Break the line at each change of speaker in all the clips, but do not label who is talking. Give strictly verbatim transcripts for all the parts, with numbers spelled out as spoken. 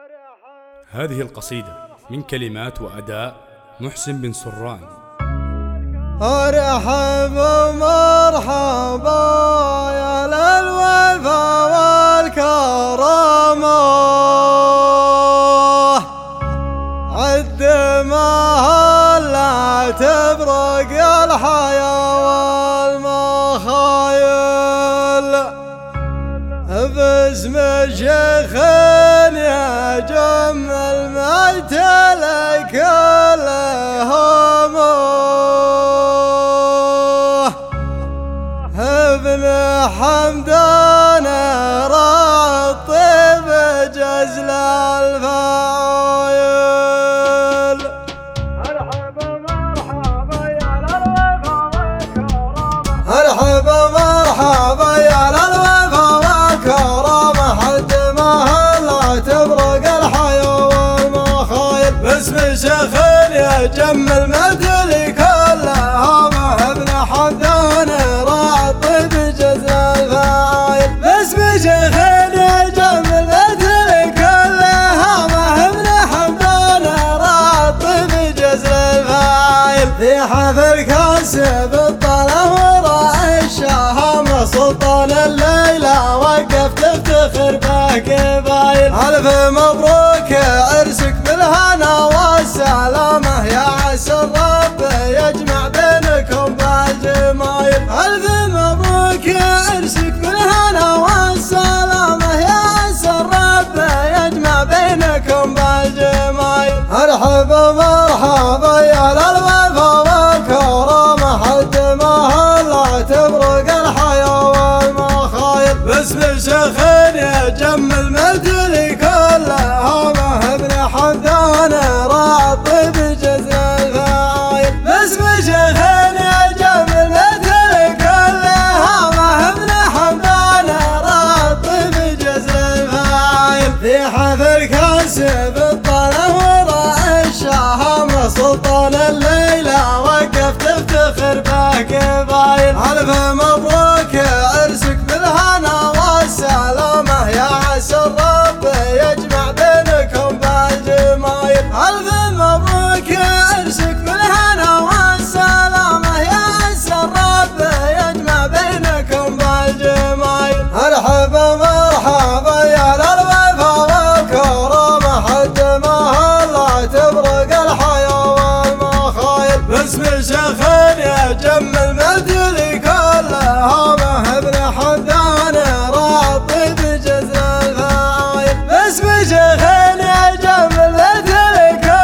هذه القصيدة من كلمات وأداء محسن بن سران.
ارحب ومرحبا يا للوفا والكرامة، عد ما لا تبرق الحياة والمخايل، باسم شيخ يجم الميت لكلهم، ابن حمدان راعي الطيب جزل الفايل.
مرحبا مرحبا يا للوفا والكرامة،
مرحبا مرحبا يا للوفا والكرامة، حد ما لا تبرق الحياة والمخايل، باسم شيخ يجم المدل كلهم، ابن حمدان راعي الطيب جزل الفايل، باسم شيخ يجم المدل كلهم، ابن حمدان راعي الطيب جزل الفايل، في حفل كاسب الطلب وراء الشهامة، سلطان الليلة وقف تفتخر به قبايل، ألف مبروك عرسك بالهنا والسلامة، يا عسى الرب يجمع بينكم بالجمايل، ألف مبروك عرسك بالهنا والسلامة، يا عسى الرب يجمع بينكم بالجمايل. مرحبا مرحبا يا للوفا والكرامة، حد ما لا تبرق الحياة والمخايل، باسم شيخ يجم المدل كلهم، ابن حمدان راعي الطيب جزل الفايل، باسم شيخ يجم المدل كلهم، ابن حمدان راعي الطيب جزل الفايل، في حفل كاسب الطلب وراء الشهامة، سلطان الليلة وقف تفتخر به قبايل، ألف مبروك عرسك بالهنا والسلامة، يا عسى الرب يجمع بينكم بالجمايل، ألف مبروك عرسك بالهنا والسلامة، يا عسى الرب يجمع بينكم بالجمايل. مرحبا مرحبا يا للوفا والكرامة، حد ما لا تبرق الحياة والمخايل، باسم شيخ يجم المدل كلهم، ابن حمدان راعي الطيب جزل الفايل، باسم شيخ يجم المدل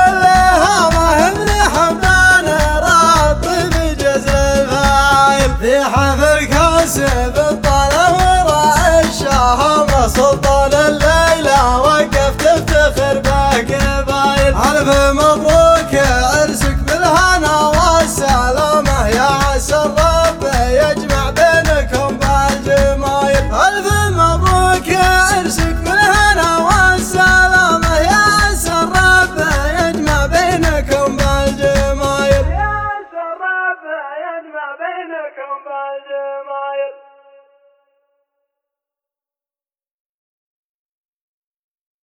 كلهم، ابن حمدان راعي الطيب جزل الفايل، في حفل كاسب الطلب وراء الشهامة، سلطان الليلة وقف تفتخر به قبايل، ألف مبروك عرسك بالهنا والسلامة، يا عسى الرب يجمع بينكم بالجمايل، ألف مبروك عرسك بالهنا والسلامة، يا عسى الرب يجمع بينكم بالجمايل،
يا عسى الرب يجمع بينكم بالجمايل.